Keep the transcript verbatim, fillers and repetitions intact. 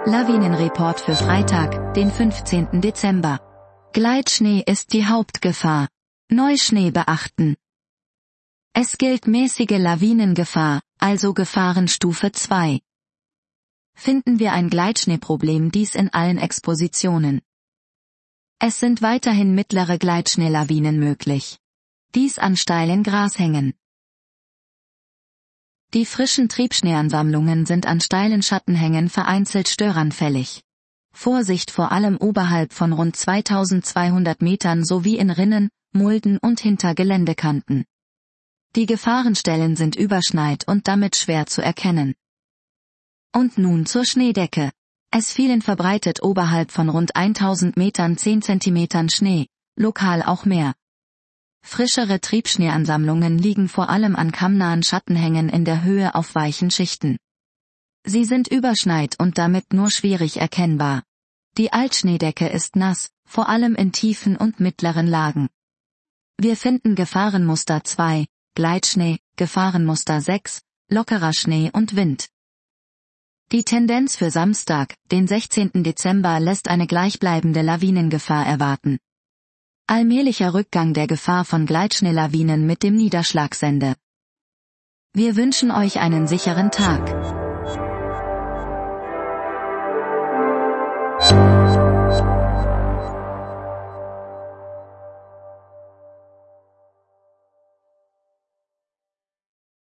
Lawinenreport für Freitag, den fünfzehnten Dezember. Gleitschnee ist die Hauptgefahr. Neuschnee beachten. Es gilt mäßige Lawinengefahr, also Gefahrenstufe zwei. Finden wir ein Gleitschneeproblem, dies in allen Expositionen. Es sind weiterhin mittlere Gleitschneelawinen möglich. Dies an steilen Grashängen. Die frischen Triebschneeansammlungen sind an steilen Schattenhängen vereinzelt störanfällig. Vorsicht vor allem oberhalb von rund zweitausendzweihundert Metern sowie in Rinnen, Mulden und hinter Geländekanten. Die Gefahrenstellen sind überschneit und damit schwer zu erkennen. Und nun zur Schneedecke. Es fielen verbreitet oberhalb von rund tausend Metern zehn Zentimetern Schnee, lokal auch mehr. Frischere Triebschneeansammlungen liegen vor allem an kammnahen Schattenhängen in der Höhe auf weichen Schichten. Sie sind überschneit und damit nur schwierig erkennbar. Die Altschneedecke ist nass, vor allem in tiefen und mittleren Lagen. Wir finden Gefahrenmuster zwei, Gleitschnee, Gefahrenmuster sechs, lockerer Schnee und Wind. Die Tendenz für Samstag, den sechzehnten Dezember, lässt eine gleichbleibende Lawinengefahr erwarten. Allmählicher Rückgang der Gefahr von Gleitschneelawinen mit dem Niederschlagsende. Wir wünschen euch einen sicheren Tag.